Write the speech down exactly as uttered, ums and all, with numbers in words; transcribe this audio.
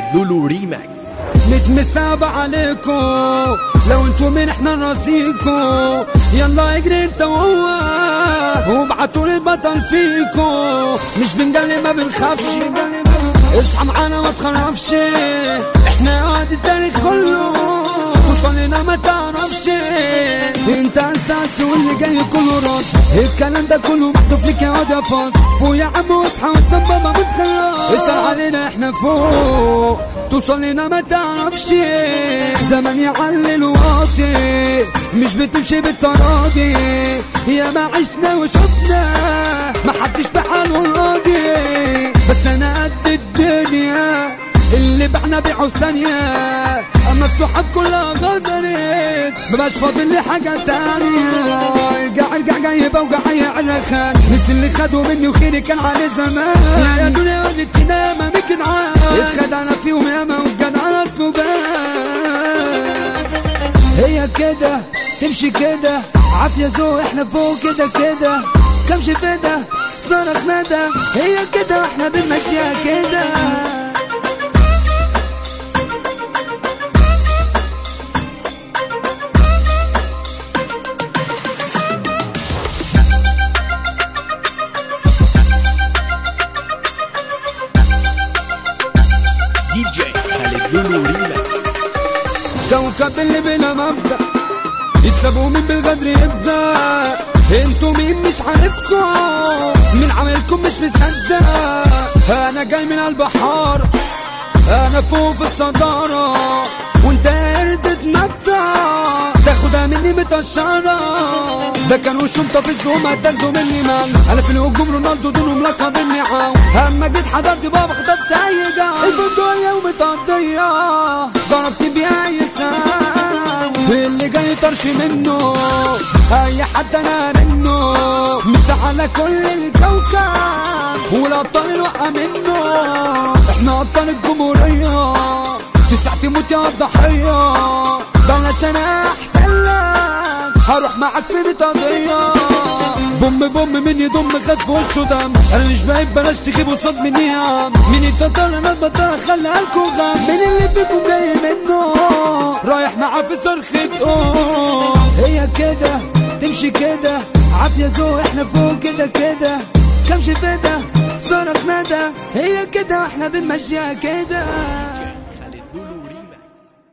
لولو ريماكس. نتمساب عليكم لو انتو من احنا نراسيكم، يلا اجري انت وهو وابعتوا البطل فيكم. مش بنجلي ما بنخافش، اصحى معانا ما تخرفش، احنا قاعد التاريخ كله وصلنا ما تعرفش. انت انساس واللي جاي كله راس، الكلام ده كله محطوف لك يا واد يا فاس. فوق يا عم واصحى والسبب ما بتخلص، اسأل علينا احنا فوق توصل لنا ما تعرفش. زمن يعلل واطي مش بتمشي بالتراضي، يا ما عشنا وشفنا ما حدش بحاله راضي. بس انا قد الدنيا اللي بعنا بيعوا ثانية، اما الصحاب كلها غدرت مبقاش فاضل لي حاجة تانية. ارجع ارجع جاي بوجع يا الرخان، نسي اللي خدوا مني وخيري كان عليه زمان. يا دنيا قلت كده ما بكدعان، اتخدعنا فيهم ياما والجدع اصله بان. هي كده تمشي كده عافية ذوق، احنا فوق كده كده كمش فدا صارت ندى. هي كده واحنا بنمشيها كده. دي جي خالد لولو ريماكس. كوكب اللي بلا مبدأ يتسابوا مين بالغدر يبدأ. انتوا مين مش عارفكم، من عملكم مش مصدق. انا جاي من البحار، انا فوق في الصدارة وانت قرد تمتع تاخدها مني متقشرة. ده كانوا شمطة في الزوم هتاخدوا مني مال، انا في الهجوم رونالدو دول ملقب النعام. اما جيت حضرت بابا خطفت اي جام، البندقية ومتقضية ضربت بيها اي سام. اللي جاي طرش منه اي حد انا منه، مسح على كل الكوكب والابطال الوقع منه. احنا ابطال الجمهورية تسع تموت يا الضحية، بلاش انا احسن لك هروح معاك في بطاقية. بوم بوم من يضم خد في وشه دم، انا مش بعيب بلاش تجيب قصاد مني يا عم. مين التطال انا البطل خليها لكم غم، مين اللي فيكم جاي منه رايح معاه في صرخة ام. هي كده تمشي كده عافية ذوق، احنا فوق كده كده كمش فدا صارت ندى. هي كده واحنا بنمشيها كده.